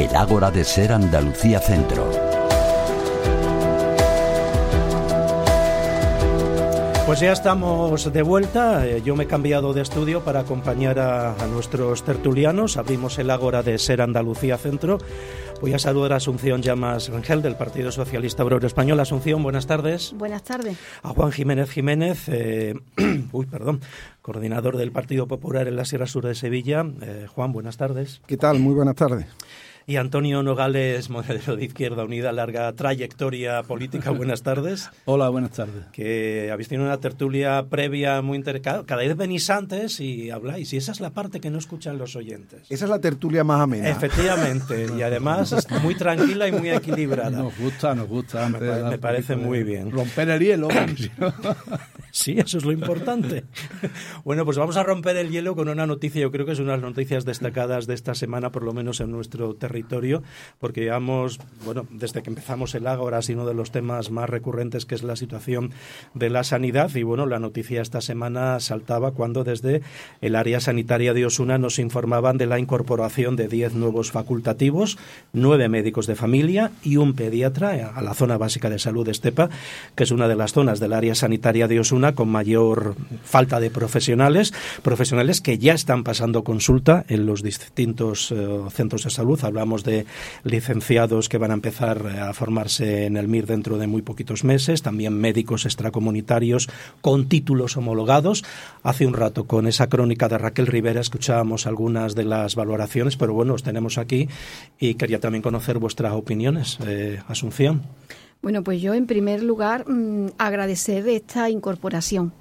el Ágora de Ser Andalucía Centro. Pues ya estamos de vuelta. Yo me he cambiado de estudio para acompañar a nuestros tertulianos. Abrimos el Ágora de Ser Andalucía Centro. Voy a saludar a Asunción Llamas Rangel, del Partido Socialista Obrero Español. Asunción, buenas tardes. Buenas tardes. A Juan Jiménez Jiménez, coordinador del Partido Popular en la Sierra Sur de Sevilla. Juan, buenas tardes. ¿Qué tal? Muy buenas tardes. Y Antonio Nogales, modelo de Izquierda Unida, larga trayectoria política. Buenas tardes. Hola, buenas tardes. Que habéis tenido una tertulia previa muy interesante. Cada vez venís antes y habláis. Y esa es la parte que no escuchan los oyentes. Esa es la tertulia más amena. Efectivamente. Y además es muy tranquila y muy equilibrada. Nos gusta. Me parece muy bien. Romper el hielo. Sí, eso es lo importante. Bueno, pues vamos a romper el hielo con una noticia. Yo creo que es una de las noticias destacadas de esta semana, por lo menos en nuestro territorio, porque llevamos, desde que empezamos el Ágora ha sido uno de los temas más recurrentes, que es la situación de la sanidad. Y la noticia esta semana saltaba cuando desde el área sanitaria de Osuna nos informaban de la incorporación de 10 nuevos facultativos, 9 médicos de familia y un pediatra a la zona básica de salud de Estepa, que es una de las zonas del área sanitaria de Osuna con mayor falta de profesionales que ya están pasando consulta en los distintos centros de salud. Hablamos de licenciados que van a empezar a formarse en el MIR dentro de muy poquitos meses, también médicos extracomunitarios con títulos homologados. Hace un rato, con esa crónica de Raquel Rivera, escuchábamos algunas de las valoraciones, pero os tenemos aquí y quería también conocer vuestras opiniones. Asunción. Bueno, pues yo en primer lugar agradecer esta incorporación.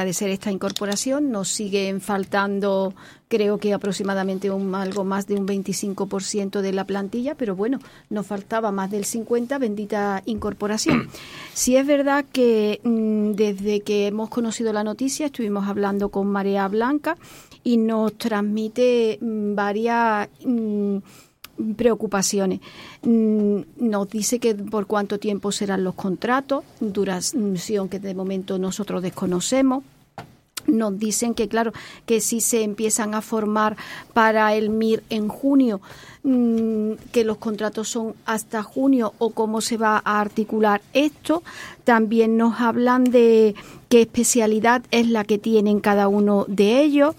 Nos siguen faltando, creo que aproximadamente algo más de un 25% de la plantilla, pero nos faltaba más del 50%, bendita incorporación. Sí es verdad que desde que hemos conocido la noticia estuvimos hablando con Marea Blanca y nos transmite varias preocupaciones. Nos dice que por cuánto tiempo serán los contratos, duración que de momento nosotros desconocemos. Nos dicen que, claro, que si se empiezan a formar para el MIR en junio, que los contratos son hasta junio, o cómo se va a articular esto. También nos hablan de qué especialidad es la que tienen cada uno de ellos.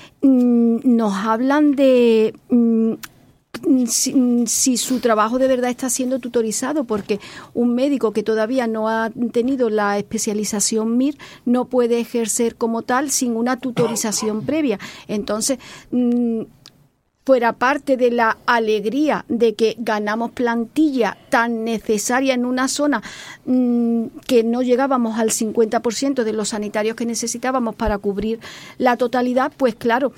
Nos hablan de si su trabajo de verdad está siendo tutorizado, porque un médico que todavía no ha tenido la especialización MIR no puede ejercer como tal sin una tutorización previa. Entonces, fuera parte de la alegría de que ganamos plantilla tan necesaria en una zona que no llegábamos al 50% de los sanitarios que necesitábamos para cubrir la totalidad, pues claro,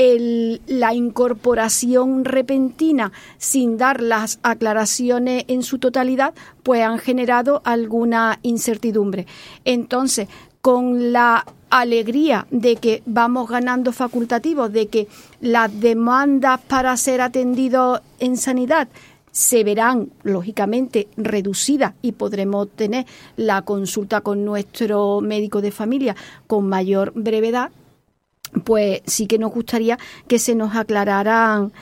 la incorporación repentina sin dar las aclaraciones en su totalidad, pues han generado alguna incertidumbre. Entonces, con la alegría de que vamos ganando facultativos, de que las demandas para ser atendidos en sanidad se verán, lógicamente, reducidas y podremos tener la consulta con nuestro médico de familia con mayor brevedad, pues sí que nos gustaría que se nos aclararan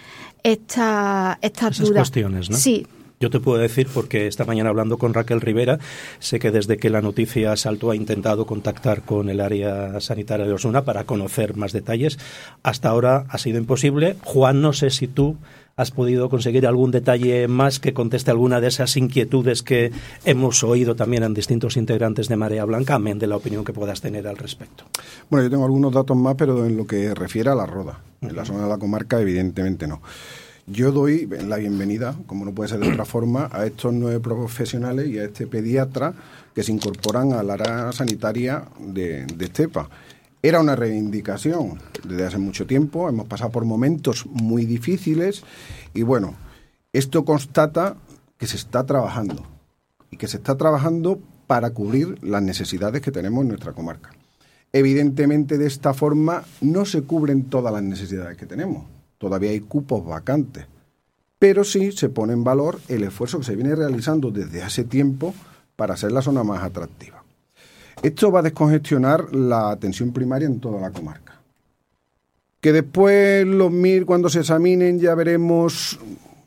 estas dudas. Cuestiones, ¿no? Sí. Yo te puedo decir, porque esta mañana hablando con Raquel Rivera, sé que desde que la noticia saltó ha intentado contactar con el área sanitaria de Osuna para conocer más detalles. Hasta ahora ha sido imposible. Juan, no sé si tú has podido conseguir algún detalle más que conteste alguna de esas inquietudes que hemos oído también en distintos integrantes de Marea Blanca, amén de la opinión que puedas tener al respecto. Bueno, yo tengo algunos datos más, pero en lo que refiere a la Roda. En la zona de la comarca, evidentemente no. Yo doy la bienvenida, como no puede ser de otra forma, a estos 9 profesionales y a este pediatra que se incorporan al área sanitaria de Estepa. Era una reivindicación desde hace mucho tiempo, hemos pasado por momentos muy difíciles y esto constata que se está trabajando y que se está trabajando para cubrir las necesidades que tenemos en nuestra comarca. Evidentemente, de esta forma no se cubren todas las necesidades que tenemos. Todavía hay cupos vacantes, pero sí se pone en valor el esfuerzo que se viene realizando desde hace tiempo para hacer la zona más atractiva. Esto va a descongestionar la atención primaria en toda la comarca. Que después los MIR, cuando se examinen, ya veremos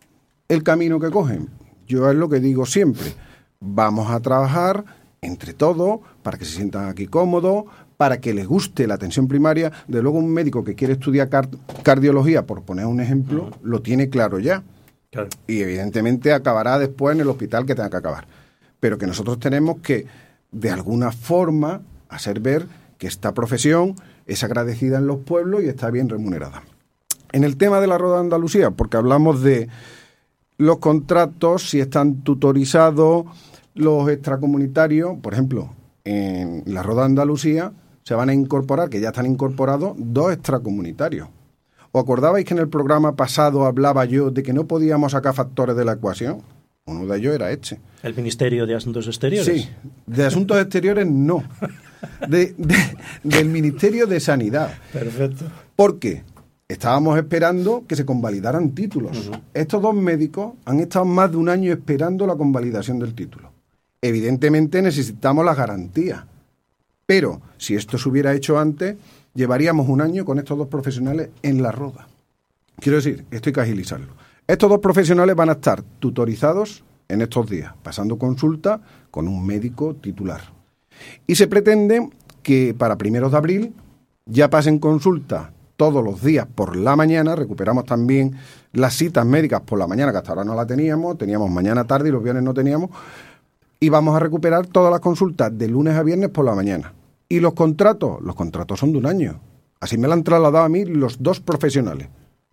el camino que cogen. Yo es lo que digo siempre, vamos a trabajar entre todos para que se sientan aquí cómodos, para que les guste la atención primaria. De luego, un médico que quiere estudiar cardiología, por poner un ejemplo, lo tiene claro ya. Claro. Y evidentemente acabará después en el hospital que tenga que acabar. Pero que nosotros tenemos que, de alguna forma, hacer ver que esta profesión es agradecida en los pueblos y está bien remunerada. En el tema de la Roda de Andalucía, porque hablamos de los contratos, si están tutorizados, los extracomunitarios, por ejemplo, en la Roda de Andalucía se van a incorporar, que ya están incorporados, 2 extracomunitarios. ¿Os acordabais que en el programa pasado hablaba yo de que no podíamos sacar factores de la ecuación? Uno de ellos era este. ¿El Ministerio de Asuntos Exteriores? Sí, de Asuntos Exteriores no. Del Ministerio de Sanidad. Perfecto. ¿Por qué? Estábamos esperando que se convalidaran títulos. Uh-huh. Estos 2 médicos han estado más de un año esperando la convalidación del título. Evidentemente necesitamos las garantías. Pero si esto se hubiera hecho antes, llevaríamos un año con estos 2 profesionales en la Roda. Quiero decir, esto hay que agilizarlo. Estos 2 profesionales van a estar tutorizados en estos días, pasando consulta con un médico titular. Y se pretende que para 1 de abril ya pasen consulta todos los días por la mañana. Recuperamos también las citas médicas por la mañana, que hasta ahora no la teníamos mañana, tarde y los viernes no teníamos. Y vamos a recuperar todas las consultas de lunes a viernes por la mañana. ¿Y los contratos? Los contratos son de un año. Así me lo han trasladado a mí los 2 profesionales.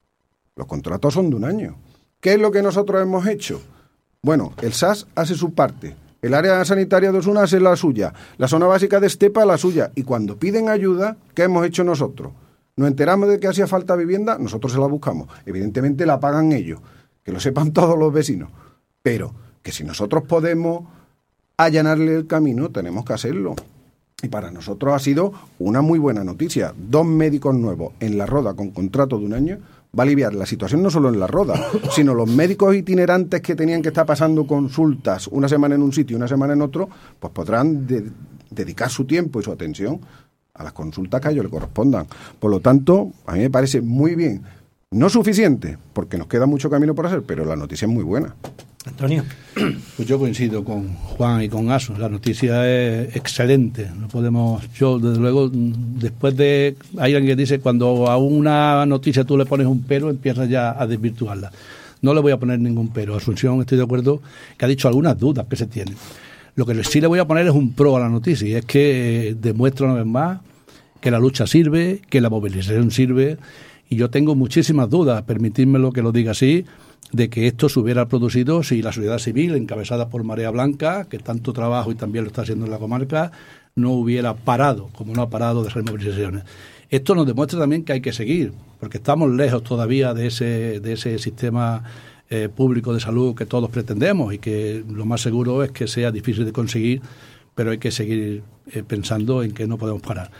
Los contratos son de un año. ¿Qué es lo que nosotros hemos hecho? Bueno, el SAS hace su parte. El área sanitaria de Osuna hace la suya. La zona básica de Estepa la suya. Y cuando piden ayuda, ¿qué hemos hecho nosotros? Nos enteramos de que hacía falta vivienda, nosotros se la buscamos. Evidentemente la pagan ellos. Que lo sepan todos los vecinos. Pero que si nosotros podemos allanarle el camino, tenemos que hacerlo. Y para nosotros ha sido una muy buena noticia. 2 médicos nuevos en la Roda con contrato de un año va a aliviar la situación no solo en la Roda, sino los médicos itinerantes que tenían que estar pasando consultas una semana en un sitio y una semana en otro, pues podrán dedicar su tiempo y su atención a las consultas que a ellos le correspondan. Por lo tanto, a mí me parece muy bien. No suficiente, porque nos queda mucho camino por hacer, pero la noticia es muy buena. Antonio. Pues yo coincido con Juan y con Asu. La noticia es excelente. No podemos, yo desde luego, después de, hay alguien que dice, cuando a una noticia tú le pones un pero, empiezas ya a desvirtuarla. No le voy a poner ningún pero. Asunción, estoy de acuerdo, que ha dicho algunas dudas que se tienen. Lo que sí le voy a poner es un pro a la noticia, y es que demuestra una vez más que la lucha sirve, que la movilización sirve, y yo tengo muchísimas dudas, permitidmelo que lo diga así, de que esto se hubiera producido si la sociedad civil, encabezada por Marea Blanca, que tanto trabajo y también lo está haciendo en la comarca, no hubiera parado, como no ha parado de hacer movilizaciones. Esto nos demuestra también que hay que seguir, porque estamos lejos todavía de ese sistema público de salud que todos pretendemos, y que lo más seguro es que sea difícil de conseguir, pero hay que seguir pensando en que no podemos parar.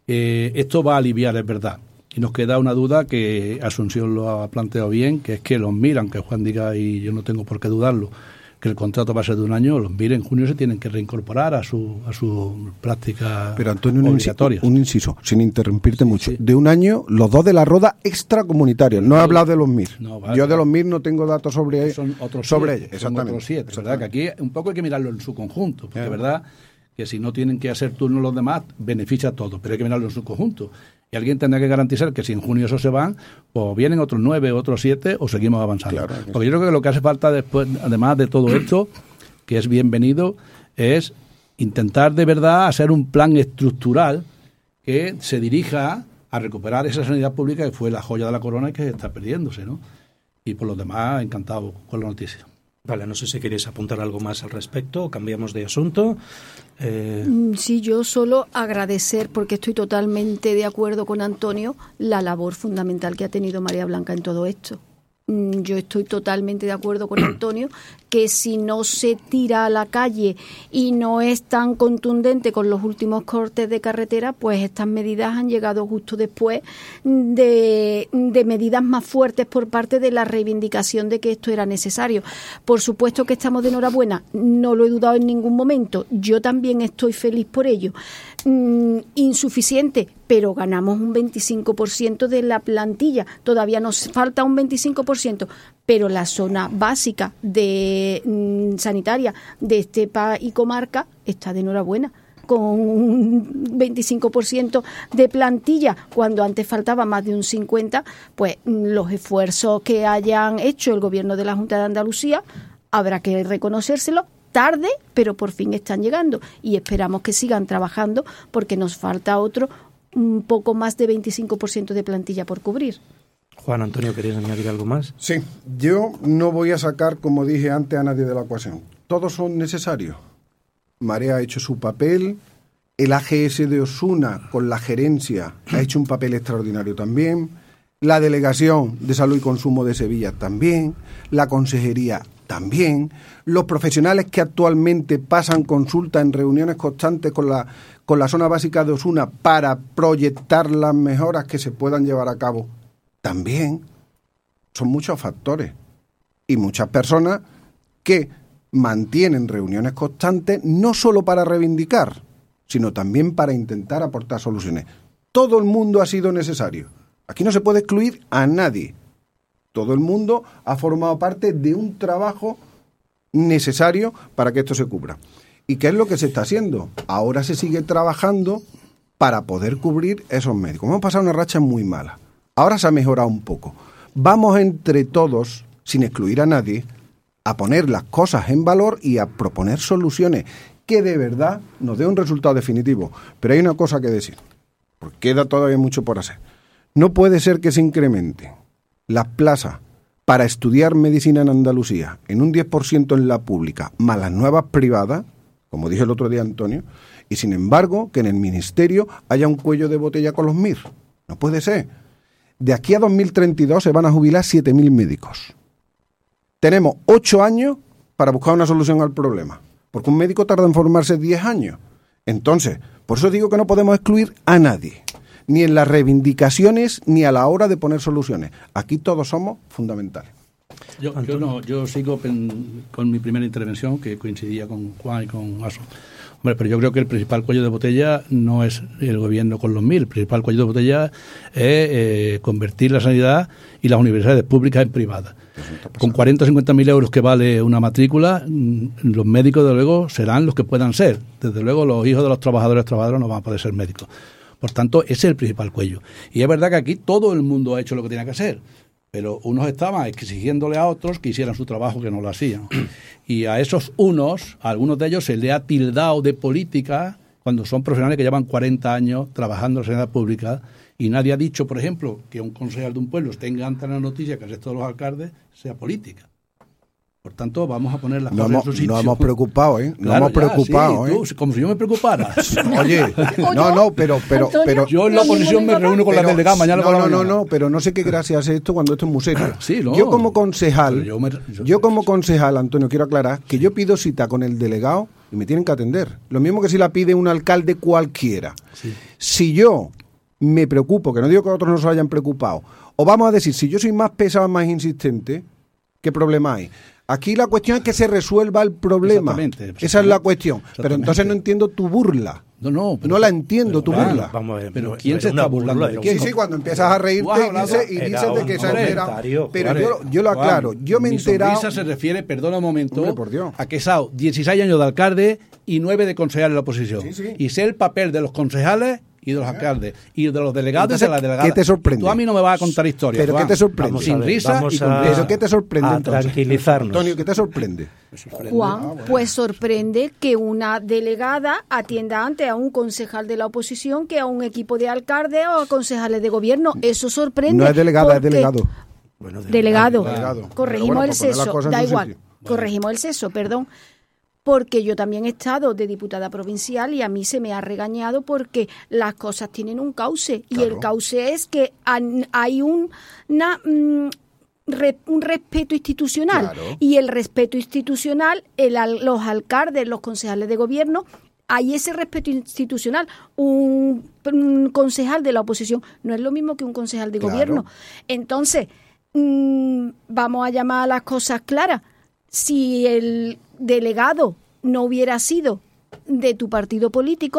Esto va a aliviar, es verdad. Y nos queda una duda que Asunción lo ha planteado bien, que es que los MIR, aunque Juan diga, y yo no tengo por qué dudarlo, que el contrato va a ser de un año, los MIR en junio se tienen que reincorporar a su práctica. Pero Antonio, obligatoria. Un inciso, sin interrumpirte mucho. Sí. De un año, los 2 de la Roda extracomunitarios. No he hablado de los MIR. No, vale, yo de los MIR no tengo datos sobre ellos. Son otros sobre 7, ellos, exactamente. Son otros 7, ¿verdad? Que aquí un poco hay que mirarlo en su conjunto, porque es verdad que si no tienen que hacer turnos los demás, beneficia a todos, pero hay que mirarlo en su conjunto. Y alguien tendrá que garantizar que si en junio esos se van, pues vienen otros 9, otros 7, o seguimos avanzando. Claro, porque yo creo que lo que hace falta después, además de todo esto, que es bienvenido, es intentar de verdad hacer un plan estructural que se dirija a recuperar esa sanidad pública que fue la joya de la corona y que está perdiéndose, ¿no? Y por lo demás, encantado con la noticia. Vale, no sé si queréis apuntar algo más al respecto o cambiamos de asunto. Sí, yo solo agradecer, porque estoy totalmente de acuerdo con Antonio, la labor fundamental que ha tenido Marea Blanca en todo esto. Yo estoy totalmente de acuerdo con Antonio que si no se tira a la calle y no es tan contundente con los últimos cortes de carretera, pues estas medidas han llegado justo después de medidas más fuertes por parte de la reivindicación de que esto era necesario. Por supuesto que estamos de enhorabuena, no lo he dudado en ningún momento, yo también estoy feliz por ello, insuficiente, pero ganamos un 25% de la plantilla, todavía nos falta un 25%, pero la zona básica de sanitaria de Estepa y Comarca está de enhorabuena, con un 25% de plantilla, cuando antes faltaba más de un 50%, pues los esfuerzos que hayan hecho el gobierno de la Junta de Andalucía, habrá que reconocérselo, tarde, pero por fin están llegando y esperamos que sigan trabajando porque nos falta un poco más de 25% de plantilla por cubrir. Juan Antonio, ¿querías añadir algo más? Sí, yo no voy a sacar, como dije antes, a nadie de la ecuación. Todos son necesarios. Marea ha hecho su papel, el AGS de Osuna con la gerencia ha hecho un papel extraordinario también, la Delegación de Salud y Consumo de Sevilla también, la Consejería también, los profesionales que actualmente pasan consulta en reuniones constantes con la zona básica de Osuna para proyectar las mejoras que se puedan llevar a cabo también. Son muchos factores y muchas personas que mantienen reuniones constantes no solo para reivindicar, sino también para intentar aportar soluciones. Todo el mundo ha sido necesario. Aquí no se puede excluir a nadie. Todo el mundo ha formado parte de un trabajo necesario para que esto se cubra. ¿Y qué es lo que se está haciendo? Ahora se sigue trabajando para poder cubrir esos médicos. Hemos pasado una racha muy mala. Ahora se ha mejorado un poco. Vamos entre todos, sin excluir a nadie, a poner las cosas en valor y a proponer soluciones que de verdad nos dé un resultado definitivo. Pero hay una cosa que decir, porque queda todavía mucho por hacer. No puede ser que se incremente las plazas para estudiar medicina en Andalucía en un 10% en la pública, más las nuevas privadas, como dije el otro día Antonio, y sin embargo que en el Ministerio haya un cuello de botella con los MIR. No puede ser. De aquí a 2032 se van a jubilar 7.000 médicos. Tenemos 8 años para buscar una solución al problema, porque un médico tarda en formarse 10 años. Entonces, por eso digo que no podemos excluir a nadie, ni en las reivindicaciones, ni a la hora de poner soluciones. Aquí todos somos fundamentales. Yo sigo con mi primera intervención, que coincidía con Juan y con Aso. Hombre, pero yo creo que el principal cuello de botella no es el gobierno con los 1.000. El principal cuello de botella es convertir la sanidad y las universidades públicas en privadas. Con 40 o 50.000 euros que vale una matrícula, los médicos, desde luego, serán los que puedan ser. Desde luego, los hijos de los trabajadores no van a poder ser médicos. Por tanto, ese es el principal cuello. Y es verdad que aquí todo el mundo ha hecho lo que tenía que hacer, pero unos estaban exigiéndole a otros que hicieran su trabajo, que no lo hacían. Y a esos unos, a algunos de ellos se le ha tildado de política cuando son profesionales que llevan 40 años trabajando en la sanidad pública, y nadie ha dicho, por ejemplo, que un concejal de un pueblo tenga ante la noticia que el resto de los alcaldes sea política. Por tanto, vamos a poner las cosas en su sitio. Nos hemos preocupado, ¿eh? Claro, hemos preocupado, sí, tú, como si yo me preocupara. Oye, pero yo en la oposición me reúno con la delegada mañana por la mañana. No, pero no sé qué gracia hace esto cuando esto es muy serio. Sí, no. Yo como concejal, Antonio, quiero aclarar que yo pido cita con el delegado y me tienen que atender. Lo mismo que si la pide un alcalde cualquiera. Sí. Si yo me preocupo, que no digo que otros no se hayan preocupado, o vamos a decir, si yo soy más pesado, más insistente, ¿qué problema hay? Aquí la cuestión es que se resuelva el problema. Esa es la cuestión. Pero entonces no entiendo tu burla. No la entiendo, tu burla. Vamos a ver, pero ¿quién se está burlando de quién? Sí, cuando empiezas a reírte y dices de que se ha enterado. Pero yo lo aclaro. Yo me he enterado. Mi se refiere, perdona un momento, hombre, por Dios, a que he estado 16 años de alcalde y 9 de concejal en la oposición. Sí. Y sé el papel de los concejales y de los alcaldes y de los delegados. Entonces, y de las delegadas. ¿qué te sorprende? Tú a mí no me vas a contar historias. ¿Pero qué te sorprende? Sin risa y con risa. ¿Pero qué te sorprende entonces? Tranquilizarnos. Antonio, ¿qué te sorprende? Juan, pues sorprende que una delegada atienda antes a un concejal de la oposición que a un equipo de alcaldes o a concejales de gobierno. Eso sorprende. No es delegada, es delegado. Bueno, delegado. Corregimos el pues sexo. Da igual. Corregimos el sexo, perdón. Porque yo también he estado de diputada provincial y a mí se me ha regañado porque las cosas tienen un cauce. Claro. Y el cauce es que hay un respeto institucional. Claro. Y el respeto institucional, los alcaldes, los concejales de gobierno, hay ese respeto institucional. Un concejal de la oposición no es lo mismo que un concejal de gobierno. Entonces, vamos a llamar a las cosas claras. Si el delegado no hubiera sido de tu partido político,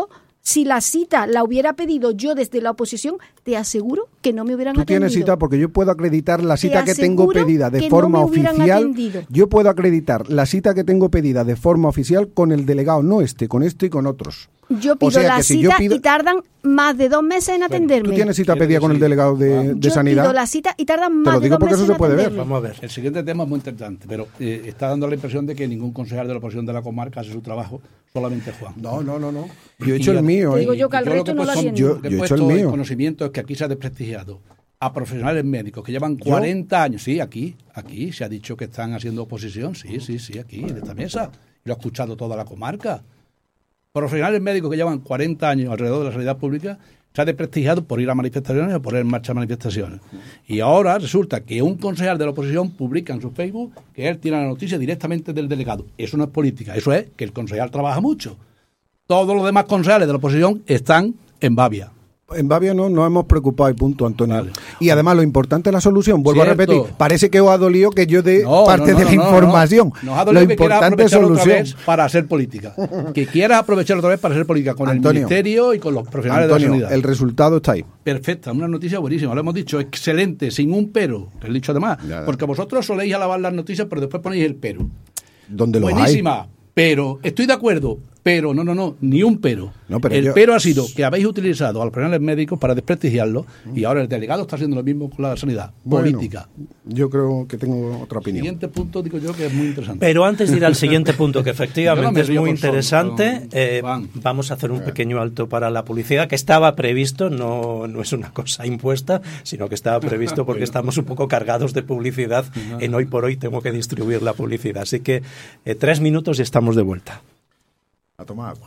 Si la cita la hubiera pedido yo desde la oposición, te aseguro que no me hubieran atendido. Tú tienes cita porque yo puedo acreditar la cita que tengo pedida de que forma no me hubieran oficial. atendido. Yo puedo acreditar la cita que tengo pedida de forma oficial con el delegado, no con este y con otros. Yo pido la cita y tardan más de 2 meses en atenderme. ¿Tú tienes cita pedida con el delegado de Sanidad? Yo pido la cita y tardan más de 2 meses en atenderme. Te lo digo porque eso se puede ver. Vamos a ver. El siguiente tema es muy interesante, pero está dando la impresión de que ningún concejal de la oposición de la comarca hace su trabajo, solamente Juan. No. Yo he hecho el mío. Te digo yo que al resto no lo atiendo. Yo he hecho el mío. El conocimiento es que aquí se ha desprestigiado a profesionales médicos que llevan 40 años. Sí, aquí se ha dicho que están haciendo oposición. Sí, aquí, en esta mesa. Lo ha escuchado toda la comarca. Profesionales médicos que llevan 40 años alrededor de la sanidad pública se ha desprestigiado por ir a manifestaciones o poner en marcha manifestaciones. Y ahora resulta que un concejal de la oposición publica en su Facebook que él tiene la noticia directamente del delegado. Eso no es política, eso es que el concejal trabaja mucho. Todos los demás concejales de la oposición están en babia. En Babia no nos hemos preocupado y punto, Antonio. Vale. Y además lo importante es la solución. Vuelvo a repetir, parece que os ha dolido que yo dé parte de la información. Nos ha dolido que quieras aprovechar otra vez para hacer política. Que quieras aprovechar otra vez para hacer política con el ministerio y con los profesionales de la sanidad. El resultado está ahí. Perfecta, una noticia buenísima. Lo hemos dicho, excelente, sin un pero. Lo he dicho además. Ya. Porque vosotros soléis alabar las noticias, pero después ponéis el pero. ¿Dónde lo hay? Buenísima, pero estoy de acuerdo. Pero, no, ni un pero. Pero ha sido que habéis utilizado a los profesionales médicos para desprestigiarlos y ahora el delegado está haciendo lo mismo con la sanidad. Política. Yo creo que tengo otra opinión. El siguiente punto, digo yo, que es muy interesante. Pero antes de ir al siguiente punto, que efectivamente es muy interesante, vamos a hacer un pequeño alto para la publicidad, que estaba previsto, no es una cosa impuesta, sino que estaba previsto porque estamos un poco cargados de publicidad en Hoy por Hoy tengo que distribuir la publicidad. Así que 3 minutos y estamos de vuelta. A tomar agua.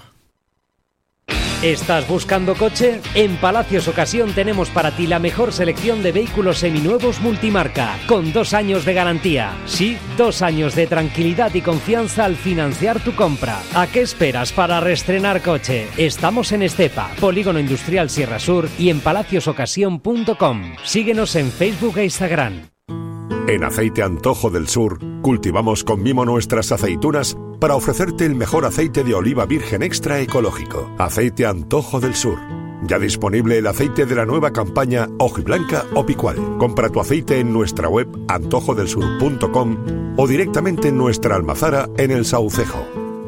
¿Estás buscando coche? En Palacios Ocasión tenemos para ti la mejor selección de vehículos seminuevos multimarca, con 2 años de garantía. Sí, 2 años de tranquilidad y confianza al financiar tu compra. ¿A qué esperas para reestrenar coche? Estamos en Estepa, Polígono Industrial Sierra Sur y en palaciosocasión.com. Síguenos en Facebook e Instagram. En Aceite Antojo del Sur cultivamos con mimo nuestras aceitunas para ofrecerte el mejor aceite de oliva virgen extra ecológico. Aceite Antojo del Sur. Ya disponible el aceite de la nueva campaña hojiblanca o picual. Compra tu aceite en nuestra web antojodelsur.com o directamente en nuestra almazara en El Saucejo.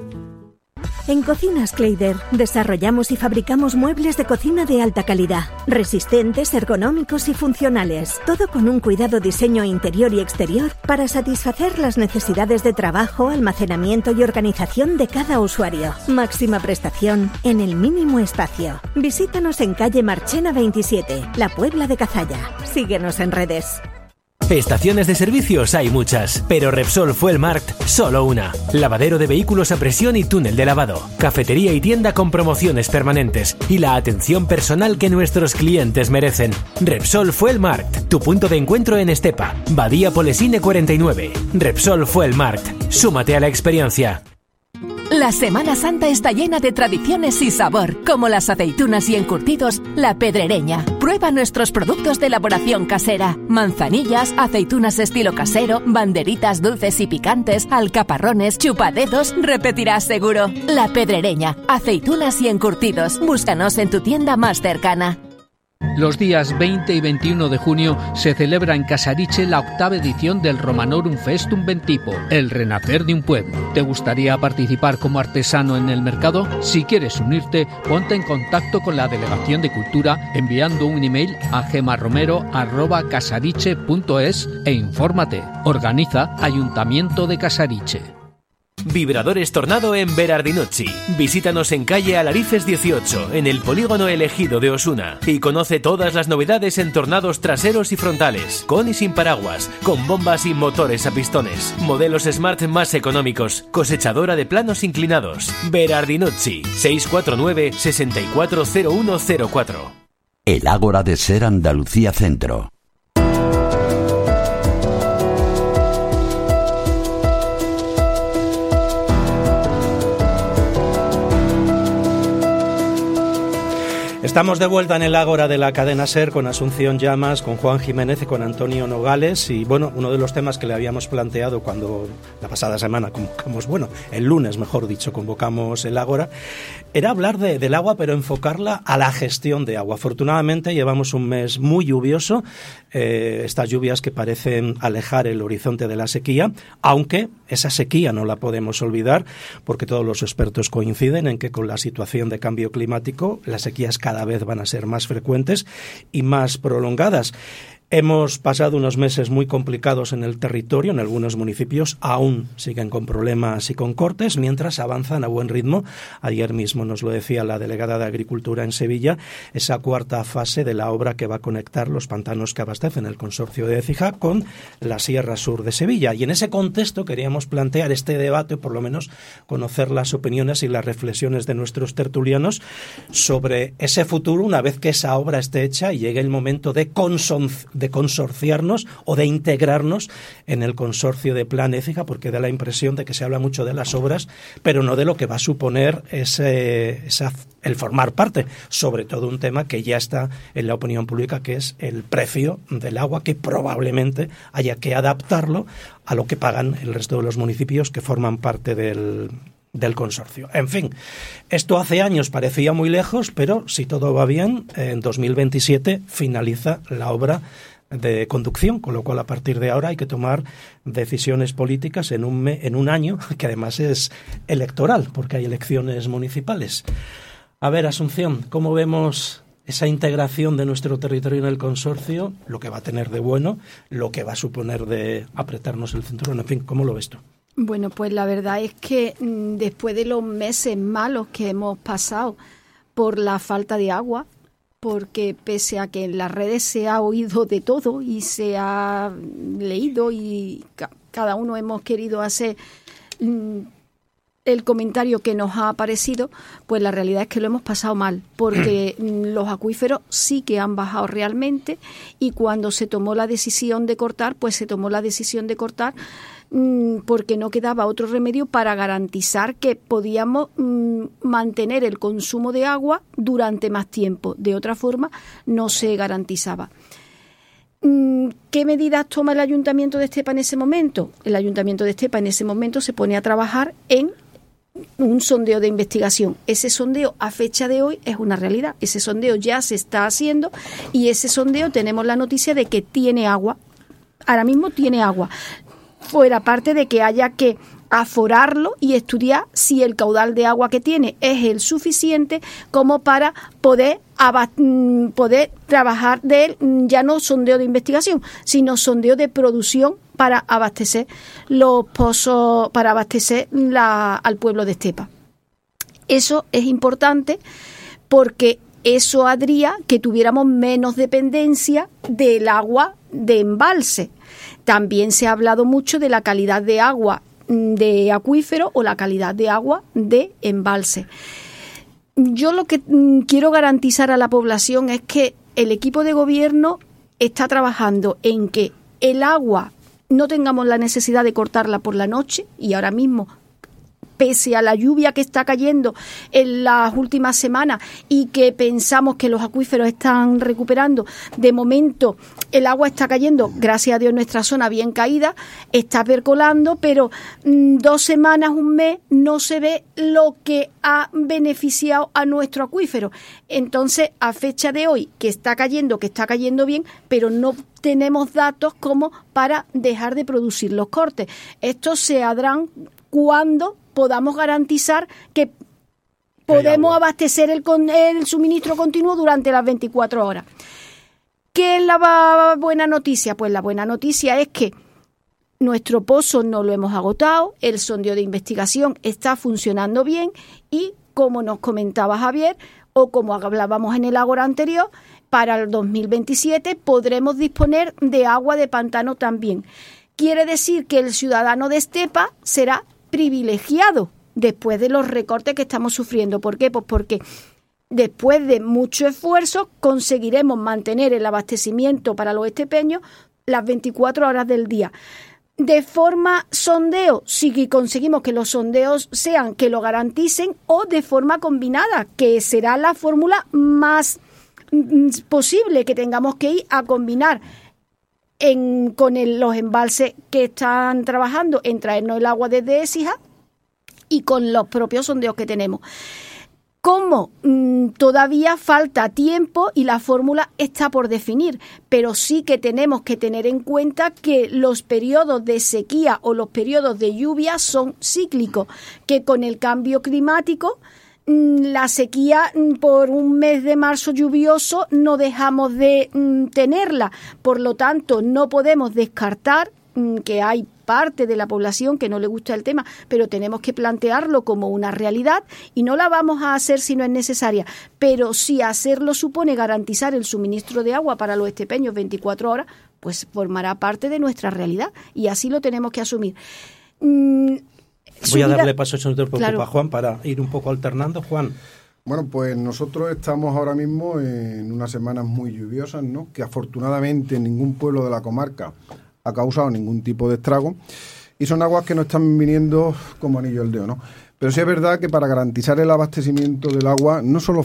En Cocinas Kleider desarrollamos y fabricamos muebles de cocina de alta calidad, resistentes, ergonómicos y funcionales. Todo con un cuidado diseño interior y exterior para satisfacer las necesidades de trabajo, almacenamiento y organización de cada usuario. Máxima prestación en el mínimo espacio. Visítanos en calle Marchena 27, La Puebla de Cazalla. Síguenos en redes. Estaciones de servicios hay muchas, pero Repsol Fuelmarkt solo una. Lavadero de vehículos a presión y túnel de lavado. Cafetería y tienda con promociones permanentes y la atención personal que nuestros clientes merecen. Repsol Fuelmarkt, tu punto de encuentro en Estepa, Badía Polesine 49. Repsol Fuelmarkt, súmate a la experiencia. La Semana Santa está llena de tradiciones y sabor, como las aceitunas y encurtidos La Pedrereña. Prueba nuestros productos de elaboración casera. Manzanillas, aceitunas estilo casero, banderitas dulces y picantes, alcaparrones, chupadedos, repetirás seguro. La Pedrereña, aceitunas y encurtidos. Búscanos en tu tienda más cercana. Los días 20 y 21 de junio se celebra en Casariche la 8ª edición del Romanorum Festum Ventipo, el renacer de un pueblo. ¿Te gustaría participar como artesano en el mercado? Si quieres unirte, ponte en contacto con la Delegación de Cultura enviando un email a gemarromero@casariche.es e infórmate. Organiza Ayuntamiento de Casariche. Vibradores Tornado en Berardinucci. Visítanos en calle Alarices 18, en el polígono elegido de Osuna, y conoce todas las novedades en tornados traseros y frontales, con y sin paraguas, con bombas y motores a pistones, modelos Smart más económicos, cosechadora de planos inclinados. Berardinucci, 649 640104. El Ágora de Ser Andalucía Centro. Estamos de vuelta en el Ágora de la cadena SER con Asunción Llamas, con Juan Jiménez y con Antonio Nogales. Y bueno, uno de los temas que le habíamos planteado cuando la pasada semana convocamos, el lunes mejor dicho, convocamos el Ágora, era hablar del agua, pero enfocarla a la gestión de agua. Afortunadamente llevamos un mes muy lluvioso, estas lluvias que parecen alejar el horizonte de la sequía, aunque esa sequía no la podemos olvidar, porque todos los expertos coinciden en que con la situación de cambio climático las sequías cada vez van a ser más frecuentes y más prolongadas. Hemos pasado unos meses muy complicados en el territorio, en algunos municipios aún siguen con problemas y con cortes, mientras avanzan a buen ritmo. Ayer mismo nos lo decía la delegada de Agricultura en Sevilla, esa cuarta fase de la obra que va a conectar los pantanos que abastecen el consorcio de Écija con la Sierra Sur de Sevilla. Y en ese contexto queríamos plantear este debate, por lo menos conocer las opiniones y las reflexiones de nuestros tertulianos sobre ese futuro una vez que esa obra esté hecha y llegue el momento de consorciarnos o de integrarnos en el consorcio de Plan Écija, porque da la impresión de que se habla mucho de las obras, pero no de lo que va a suponer el formar parte, sobre todo un tema que ya está en la opinión pública, que es el precio del agua, que probablemente haya que adaptarlo a lo que pagan el resto de los municipios que forman parte del consorcio. En fin, esto hace años parecía muy lejos, pero si todo va bien, en 2027 finaliza la obra de conducción, con lo cual a partir de ahora hay que tomar decisiones políticas en un año que además es electoral, porque hay elecciones municipales. A ver, Asunción, ¿cómo vemos esa integración de nuestro territorio en el consorcio? Lo que va a tener de bueno, lo que va a suponer de apretarnos el cinturón, en fin, ¿cómo lo ves tú? Bueno, pues la verdad es que después de los meses malos que hemos pasado por la falta de agua, porque pese a que en las redes se ha oído de todo y se ha leído y cada uno hemos querido hacer el comentario que nos ha parecido, pues la realidad es que lo hemos pasado mal, porque los acuíferos sí que han bajado realmente, y cuando se tomó la decisión de cortar, pues se tomó la decisión de cortar porque no quedaba otro remedio para garantizar que podíamos mantener el consumo de agua durante más tiempo. De otra forma, no se garantizaba. ¿Qué medidas toma el Ayuntamiento de Estepa en ese momento? El Ayuntamiento de Estepa en ese momento se pone a trabajar en un sondeo de investigación. Ese sondeo a fecha de hoy es una realidad. Ese sondeo ya se está haciendo y ese sondeo tenemos la noticia de que tiene agua. Ahora mismo tiene agua. Fuera parte de que haya que aforarlo y estudiar si el caudal de agua que tiene es el suficiente como para poder trabajar de él, ya no sondeo de investigación, sino sondeo de producción para abastecer los pozos, para abastecer al pueblo de Estepa. Eso es importante porque eso haría que tuviéramos menos dependencia del agua de embalse. También se ha hablado mucho de la calidad de agua de acuífero o la calidad de agua de embalse. Yo lo que quiero garantizar a la población es que el equipo de gobierno está trabajando en que el agua no tengamos la necesidad de cortarla por la noche, y ahora mismo, pese a la lluvia que está cayendo en las últimas semanas y que pensamos que los acuíferos están recuperando, de momento el agua está cayendo, gracias a Dios, nuestra zona bien caída, está percolando, pero 2 semanas, un mes, no se ve lo que ha beneficiado a nuestro acuífero. Entonces, a fecha de hoy, que está cayendo bien, pero no tenemos datos como para dejar de producir los cortes. Estos se harán cuando podamos garantizar que podemos abastecer el suministro continuo durante las 24 horas. ¿Qué es la buena noticia? Pues la buena noticia es que nuestro pozo no lo hemos agotado, el sondeo de investigación está funcionando bien y, como nos comentaba Javier, o como hablábamos en el Ágora anterior, para el 2027 podremos disponer de agua de pantano también. Quiere decir que el ciudadano de Estepa será privilegiado después de los recortes que estamos sufriendo. ¿Por qué? Pues porque después de mucho esfuerzo conseguiremos mantener el abastecimiento para los estepeños las 24 horas del día. de forma sondeo, si conseguimos que los sondeos sean que lo garanticen, o de forma combinada, que será la fórmula más posible, que tengamos que ir a combinar con los embalses que están trabajando en traernos el agua desde Écija y con los propios sondeos que tenemos. Como todavía falta tiempo y la fórmula está por definir, pero sí que tenemos que tener en cuenta que los periodos de sequía o los periodos de lluvia son cíclicos, que con el cambio climático la sequía por un mes de marzo lluvioso no dejamos de tenerla, por lo tanto no podemos descartar que hay parte de la población que no le gusta el tema, pero tenemos que plantearlo como una realidad y no la vamos a hacer si no es necesaria, pero si hacerlo supone garantizar el suministro de agua para los estepeños 24 horas, pues formará parte de nuestra realidad y así lo tenemos que asumir. Voy a darle paso, si no te preocupa, claro, Juan, para ir un poco alternando. Juan. Bueno, pues nosotros estamos ahora mismo en unas semanas muy lluviosas, ¿no? Que afortunadamente ningún pueblo de la comarca ha causado ningún tipo de estrago y son aguas que no están viniendo como anillo al dedo, ¿no? Pero sí es verdad que para garantizar el abastecimiento del agua no solo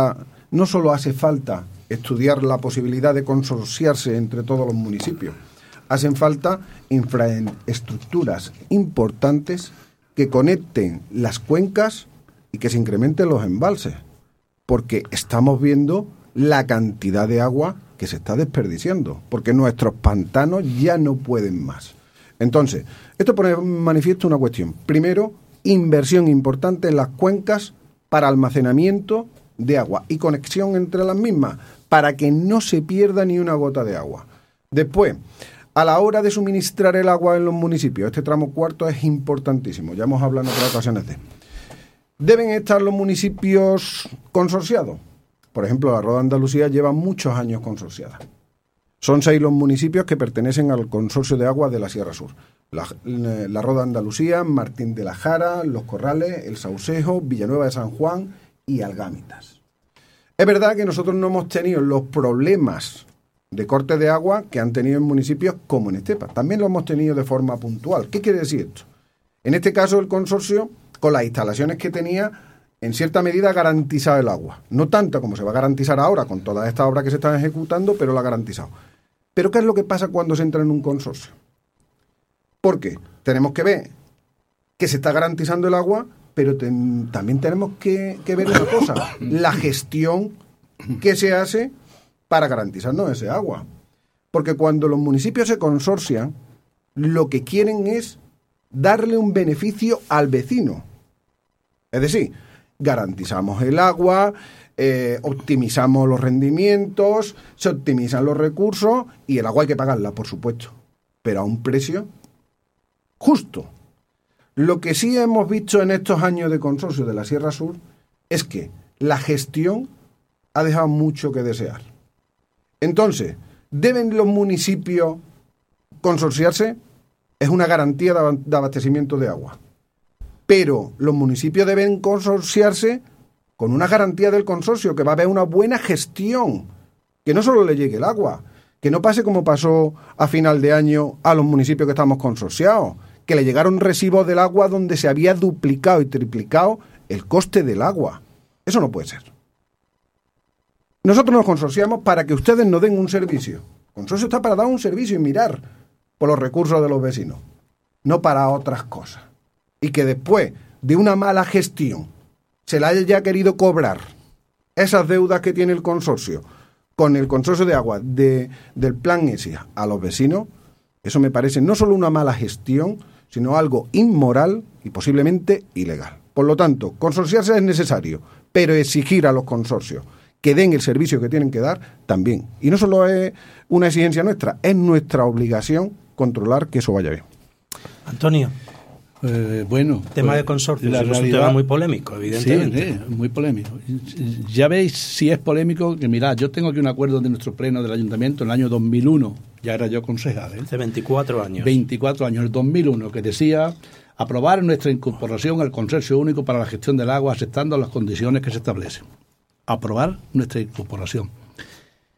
hace falta estudiar la posibilidad de consorciarse entre todos los municipios, hacen falta infraestructuras importantes que conecten las cuencas y que se incrementen los embalses, porque estamos viendo la cantidad de agua que se está desperdiciando, porque nuestros pantanos ya no pueden más. Entonces, esto pone en manifiesto una cuestión. Primero, inversión importante en las cuencas para almacenamiento de agua y conexión entre las mismas, para que no se pierda ni una gota de agua. Después, a la hora de suministrar el agua en los municipios, este tramo cuarto es importantísimo, ya hemos hablado en otras ocasiones de él. ¿Deben estar los municipios consorciados? Por ejemplo, la Roda de Andalucía lleva muchos años consorciada. Son 6 los municipios que pertenecen al consorcio de aguas de la Sierra Sur. La Roda de Andalucía, Martín de la Jara, Los Corrales, El Saucejo, Villanueva de San Juan y Algámitas. Es verdad que nosotros no hemos tenido los problemas de corte de agua que han tenido en municipios como en Estepa. También lo hemos tenido de forma puntual. ¿Qué quiere decir esto? En este caso, el consorcio, con las instalaciones que tenía, en cierta medida garantizaba el agua. No tanto como se va a garantizar ahora con todas estas obras que se están ejecutando, pero lo ha garantizado. Pero ¿qué es lo que pasa cuando se entra en un consorcio? Porque tenemos que ver que se está garantizando el agua, pero también tenemos que ver una cosa, la gestión que se hace para garantizarnos ese agua. Porque cuando los municipios se consorcian, lo que quieren es darle un beneficio al vecino. Es decir, garantizamos el agua, optimizamos los rendimientos, se optimizan los recursos y el agua hay que pagarla, por supuesto, pero a un precio justo. Lo que sí hemos visto en estos años de consorcio de la Sierra Sur es que la gestión ha dejado mucho que desear. Entonces, ¿deben los municipios consorciarse? Es una garantía de abastecimiento de agua. Pero los municipios deben consorciarse con una garantía del consorcio, que va a haber una buena gestión, que no solo le llegue el agua, que no pase como pasó a final de año a los municipios que estamos consorciados, que le llegaron recibos del agua donde se había duplicado y triplicado el coste del agua. Eso no puede ser. Nosotros nos consorciamos para que ustedes nos den un servicio. El consorcio está para dar un servicio y mirar por los recursos de los vecinos, no para otras cosas. Y que después de una mala gestión se le haya querido cobrar esas deudas que tiene el consorcio con el consorcio de agua del plan Écija a los vecinos, eso me parece no solo una mala gestión, sino algo inmoral y posiblemente ilegal. Por lo tanto, consorciarse es necesario, pero exigir a los consorcios que den el servicio que tienen que dar también. Y no solo es una exigencia nuestra, es nuestra obligación controlar que eso vaya bien. Antonio. Tema de consorcio, es un tema muy polémico, evidentemente. Sí, muy polémico. Ya veis si es polémico, que mirad, yo tengo aquí un acuerdo de nuestro pleno del ayuntamiento en el año 2001, ya era yo concejal. Hace 24 años. 24 años, el 2001, que decía aprobar nuestra incorporación al Consorcio Único para la Gestión del Agua, aceptando las condiciones que se establecen. Aprobar nuestra incorporación.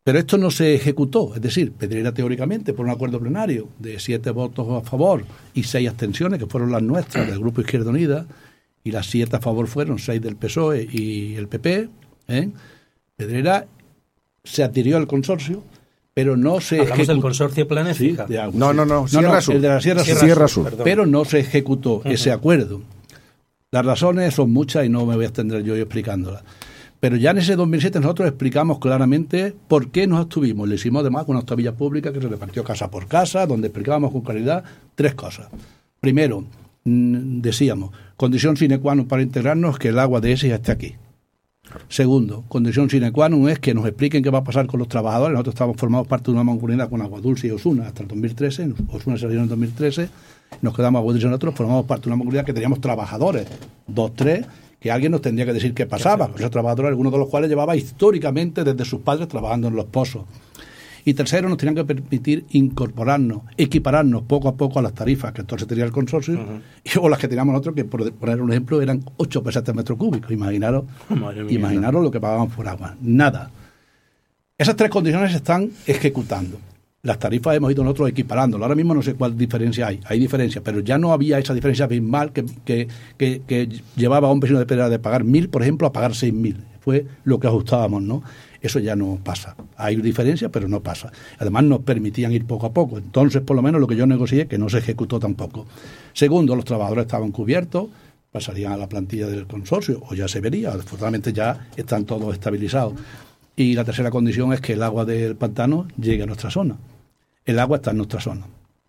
Pero esto no se ejecutó, es decir, Pedrera teóricamente por un acuerdo plenario de 7 votos a favor y 6 abstenciones, que fueron las nuestras del Grupo Izquierda Unida, y las 7 a favor fueron 6 del PSOE y el PP, Pedrera se adhirió al consorcio, pero no se Hablamos del consorcio Planefija. Sí, Sierra Sur. El de la Sierra Sur. Pero no se ejecutó ese acuerdo. Las razones son muchas y no me voy a extender yo explicándolas. Pero ya en ese 2007 nosotros explicamos claramente por qué nos abstuvimos. Le hicimos además una octavilla pública que se repartió casa por casa, donde explicábamos con claridad 3 cosas. Primero, decíamos, condición sine qua non para integrarnos, que el agua de ese ya esté aquí. Segundo, condición sine qua non es que nos expliquen qué va a pasar con los trabajadores. Nosotros estábamos formados parte de una mancomunidad con Agua Dulce y Osuna hasta el 2013. Osuna se salió en el 2013. Nos quedamos Agua Dulce y nosotros formamos parte de una mancomunidad que teníamos trabajadores, 2, 3, que alguien nos tendría que decir qué pasaba. Pues esos trabajadores, algunos de los cuales llevaba históricamente desde sus padres trabajando en los pozos. Y tercero, nos tenían que permitir incorporarnos, equipararnos poco a poco a las tarifas que entonces tenía el consorcio, o las que teníamos nosotros, que por poner un ejemplo eran 8 pesetas metro cúbico. Imaginaros lo que pagábamos por agua. Nada. Esas 3 condiciones se están ejecutando. Las tarifas hemos ido nosotros equiparándolo. Ahora mismo no sé cuál diferencia hay. Hay diferencia, pero ya no había esa diferencia abismal que llevaba a un vecino de Pedrera de pagar 1.000, por ejemplo, a pagar 6.000. Fue lo que ajustábamos, ¿no? Eso ya no pasa. Hay diferencia, pero no pasa. Además, nos permitían ir poco a poco. Entonces, por lo menos, lo que yo negocié, que no se ejecutó tampoco. Segundo, los trabajadores estaban cubiertos, pasarían a la plantilla del consorcio, o ya se vería. Afortunadamente ya están todos estabilizados. Y la tercera condición es que el agua del pantano llegue a nuestra zona. El agua está en nuestra zona.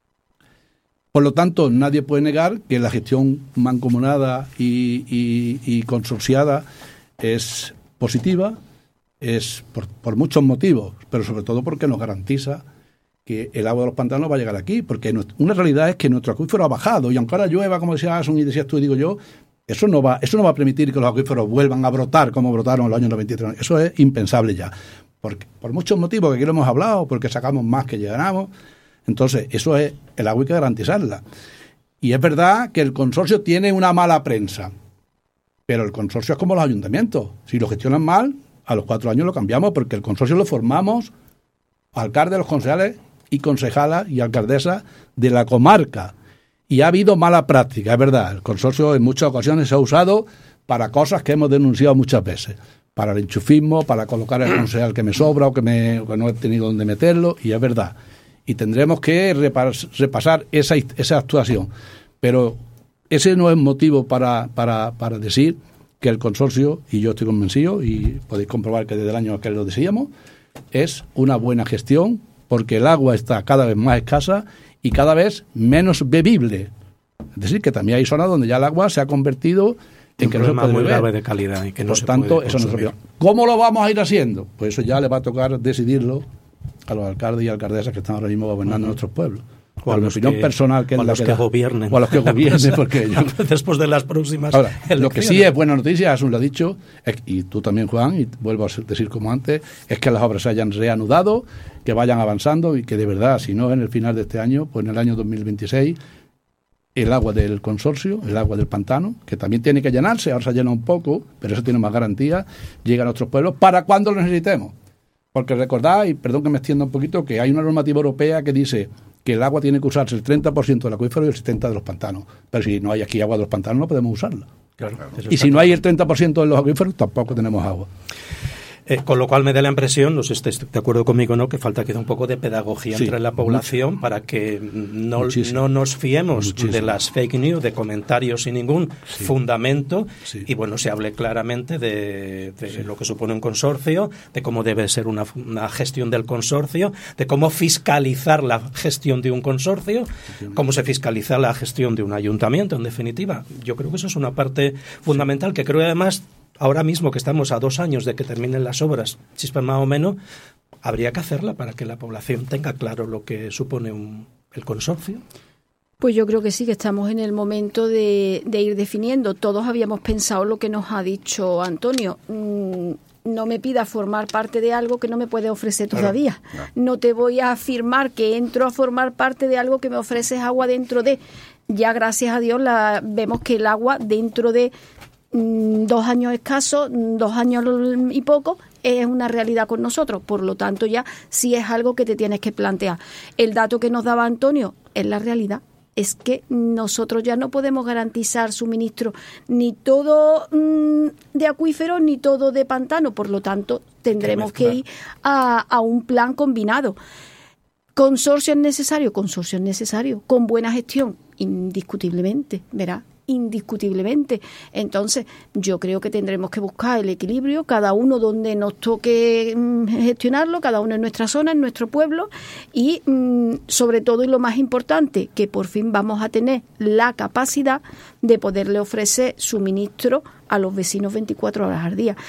Por lo tanto, nadie puede negar que la gestión mancomunada y consorciada es positiva, es por muchos motivos, pero sobre todo porque nos garantiza que el agua de los pantanos va a llegar aquí, porque una realidad es que nuestro acuífero ha bajado, y aunque ahora llueva, como decía Asun y decías tú y digo yo, eso no va a permitir que los acuíferos vuelvan a brotar como brotaron en los años 93. Eso es impensable ya, porque por muchos motivos que aquí lo hemos hablado, porque sacamos más que llenamos. Entonces, eso es el agua, hay que garantizarla. Y es verdad que el consorcio tiene una mala prensa, pero el consorcio es como los ayuntamientos. Si lo gestionan mal, a los 4 años lo cambiamos, porque el consorcio lo formamos alcaldes, los concejales y concejalas y alcaldesas de la comarca. Y ha habido mala práctica, es verdad. El consorcio en muchas ocasiones se ha usado para cosas que hemos denunciado muchas veces. Para el enchufismo, para colocar el concejal que me sobra o que no he tenido dónde meterlo, y es verdad. Y tendremos que repasar esa actuación. Pero ese no es motivo para decir que el consorcio, y yo estoy convencido, y podéis comprobar que desde el año que lo decíamos, es una buena gestión, porque el agua está cada vez más escasa y cada vez menos bebible. Es decir, que también hay zonas donde ya el agua se ha convertido en que no se puede beber. Grave de calidad y que no Por tanto, eso no se puede. ¿Cómo lo vamos a ir haciendo? Pues eso ya le va a tocar decidirlo a los alcaldes y alcaldesas que están ahora mismo gobernando nuestros pueblos. O a mi opinión personal, que es la que gobiernen. O a los que gobiernen, porque yo... después de las próximas Ahora, elecciones. Lo que sí es buena noticia, Asun lo ha dicho, y tú también, Juan, y vuelvo a decir como antes, es que las obras se hayan reanudado, que vayan avanzando y que de verdad, si no en el final de este año, pues en el año 2026, el agua del consorcio, el agua del pantano, que también tiene que llenarse, ahora se llena un poco, pero eso tiene más garantía, llega a nuestros pueblos para cuando lo necesitemos. Porque recordad, y perdón que me extienda un poquito, que hay una normativa europea que dice que el agua tiene que usarse el 30% del acuífero y el 70% de los pantanos. Pero si no hay aquí agua de los pantanos, no podemos usarla. Claro, y si no hay el 30% de los acuíferos, tampoco tenemos agua. Con lo cual me da la impresión, no sé si estáis de acuerdo conmigo o no, que falta quizá un poco de pedagogía entre la población para que no nos fiemos de las fake news, de comentarios sin ningún fundamento y bueno, se hable claramente de lo que supone un consorcio, de cómo debe ser una gestión del consorcio, de cómo fiscalizar la gestión de un consorcio, cómo se fiscaliza la gestión de un ayuntamiento, en definitiva. Yo creo que eso es una parte fundamental que creo que además ahora mismo que estamos a 2 años de que terminen las obras, chispa más o menos, habría que hacerla para que la población tenga claro lo que supone el consorcio. Pues yo creo que sí, que estamos en el momento de ir definiendo. Todos habíamos pensado lo que nos ha dicho Antonio. No me pidas formar parte de algo que no me puede ofrecer todavía. No te voy a afirmar que entro a formar parte de algo que me ofreces agua dentro de... Ya gracias a Dios vemos que el agua dentro de 2 años escasos, 2 años y poco, es una realidad con nosotros. Por lo tanto, ya sí es algo que te tienes que plantear. El dato que nos daba Antonio es la realidad. Es que nosotros ya no podemos garantizar suministro ni todo de acuíferos ni todo de pantano. Por lo tanto, tendremos que ir a un plan combinado. ¿Consorcio es necesario? Consorcio es necesario. ¿Con buena gestión? Indiscutiblemente, verá. Indiscutiblemente. Entonces, yo creo que tendremos que buscar el equilibrio, cada uno donde nos toque gestionarlo, cada uno en nuestra zona, en nuestro pueblo, y sobre todo, y lo más importante, que por fin vamos a tener la capacidad de poderle ofrecer suministro a los vecinos 24 horas al día.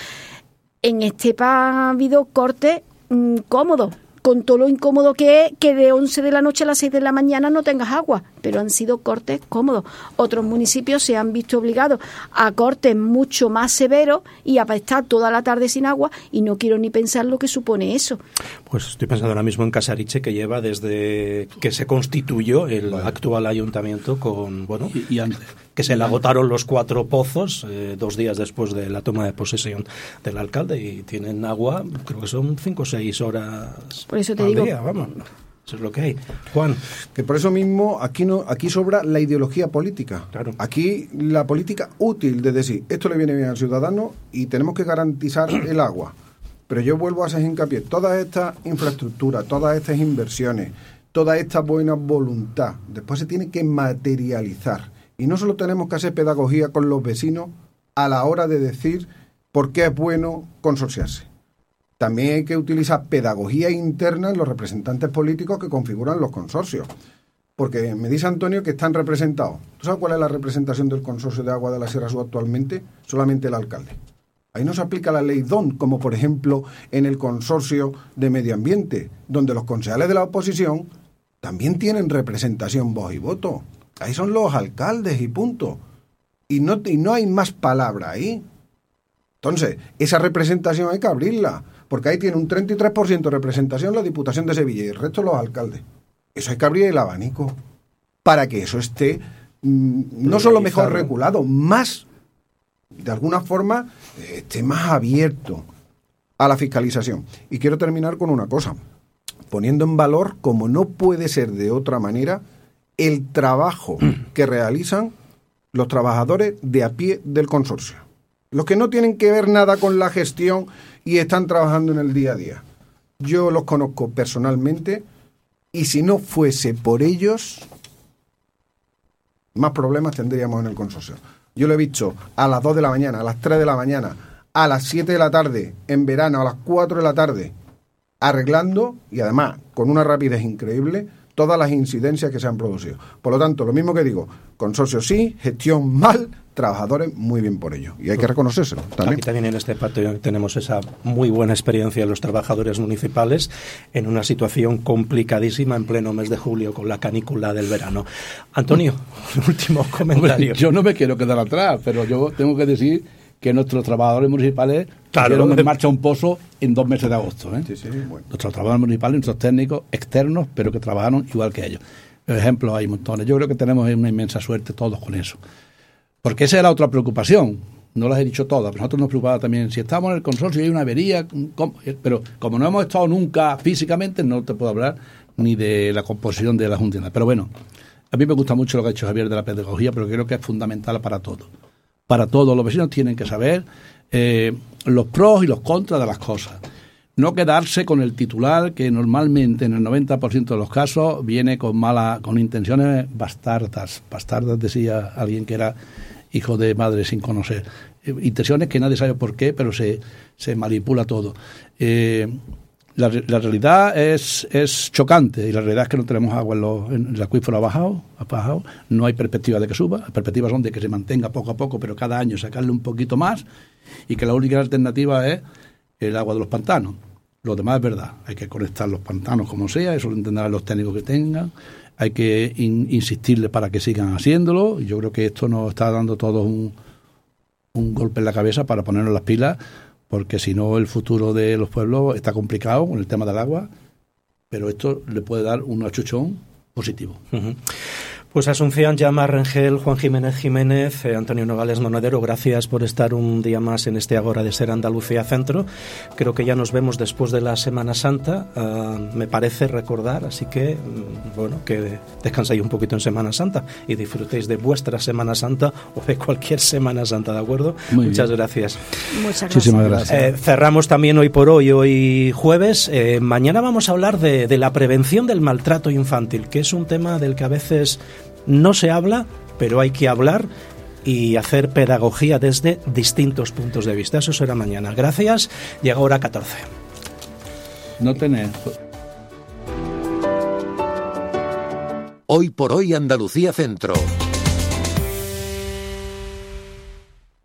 En Estepa ha habido cortes cómodos, con todo lo incómodo que es que de 11 de la noche a las 6 de la mañana no tengas agua, pero han sido cortes cómodos. Otros municipios se han visto obligados a cortes mucho más severos y a estar toda la tarde sin agua, y no quiero ni pensar lo que supone eso. Pues estoy pensando ahora mismo en Casariche, que lleva desde que se constituyó el actual ayuntamiento con, bueno, y antes, que se le agotaron los 4 pozos 2 días después de la toma de posesión del alcalde, y tienen agua, creo que son 5 o 6 horas. Por eso te digo, día, vamos. Eso es lo que hay. Juan. Que por eso mismo aquí sobra la ideología política. Claro. Aquí la política útil de decir, esto le viene bien al ciudadano y tenemos que garantizar el agua. Pero yo vuelvo a hacer hincapié, todas estas infraestructuras, todas estas inversiones, toda esta buena voluntad, después se tiene que materializar. Y no solo tenemos que hacer pedagogía con los vecinos a la hora de decir por qué es bueno consorciarse. También hay que utilizar pedagogía interna en los representantes políticos que configuran los consorcios. Porque me dice Antonio que están representados. ¿Tú sabes cuál es la representación del consorcio de agua de la Sierra Sur actualmente? Solamente el alcalde. Ahí no se aplica la ley DON, como por ejemplo en el consorcio de medio ambiente, donde los concejales de la oposición también tienen representación, voz y voto. Ahí son los alcaldes y punto. Y no hay más palabra ahí. Entonces, esa representación hay que abrirla, porque ahí tiene un 33% de representación la Diputación de Sevilla y el resto los alcaldes. Eso hay que abrir el abanico para que eso esté no solo mejor regulado, más, de alguna forma, esté más abierto a la fiscalización. Y quiero terminar con una cosa, poniendo en valor, como no puede ser de otra manera, el trabajo que realizan los trabajadores de a pie del consorcio. Los que no tienen que ver nada con la gestión y están trabajando en el día a día. Yo los conozco personalmente y si no fuese por ellos, más problemas tendríamos en el consorcio. Yo lo he visto a las 2 de la mañana, a las 3 de la mañana, a las 7 de la tarde, en verano, a las 4 de la tarde, arreglando, y además con una rapidez increíble, todas las incidencias que se han producido. Por lo tanto, lo mismo que digo, consorcio sí, gestión mal, trabajadores muy bien por ello. Y hay que reconocérselo también. Aquí también en este patio tenemos esa muy buena experiencia de los trabajadores municipales en una situación complicadísima en pleno mes de julio con la canícula del verano. Antonio, último comentario. Hombre, yo no me quiero quedar atrás, pero yo tengo que decir que nuestros trabajadores municipales pusieron en marcha un pozo en 2 meses de agosto. Sí, bueno. Nuestros trabajadores municipales, nuestros técnicos externos, pero que trabajaron igual que ellos. Por ejemplo, hay montones. Yo creo que tenemos una inmensa suerte todos con eso. Porque esa era otra preocupación. No las he dicho todas, pero nosotros nos preocupaba también. Si estamos en el consorcio y hay una avería, pero como no hemos estado nunca físicamente, no te puedo hablar ni de la composición de la Junta. Pero bueno, a mí me gusta mucho lo que ha hecho Javier de la pedagogía, pero creo que es fundamental para todo. Para todos los vecinos tienen que saber los pros y los contras de las cosas. No quedarse con el titular que normalmente en el 90% de los casos viene con intenciones bastardas. Bastardas decía alguien que era hijo de madre sin conocer. Intenciones que nadie sabe por qué, pero se manipula todo. La realidad es chocante, y la realidad es que no tenemos agua en el acuífero ha bajado, no hay perspectiva de que suba, las perspectivas son de que se mantenga poco a poco, pero cada año sacarle un poquito más, y que la única alternativa es el agua de los pantanos. Lo demás es verdad, hay que conectar los pantanos como sea, eso lo entenderán los técnicos que tengan, hay que insistirles para que sigan haciéndolo, y yo creo que esto nos está dando todos un golpe en la cabeza para ponernos las pilas, porque si no el futuro de los pueblos está complicado con el tema del agua, pero esto le puede dar un achuchón positivo. Pues Asunción, Llama, Rengel, Juan Jiménez, Antonio Nogales Monedero, gracias por estar un día más en este Ágora de Ser Andalucía Centro. Creo que ya nos vemos después de la Semana Santa, me parece recordar, así que, bueno, que descanséis un poquito en Semana Santa y disfrutéis de vuestra Semana Santa o de cualquier Semana Santa, ¿de acuerdo? Muchas gracias. Muchas gracias. Muchísimas gracias. Cerramos también hoy por hoy jueves. Mañana vamos a hablar de la prevención del maltrato infantil, que es un tema del que a veces no se habla, pero hay que hablar y hacer pedagogía desde distintos puntos de vista. Eso será mañana. Gracias. Llega hora 14. No tenés. Hoy por hoy Andalucía Centro.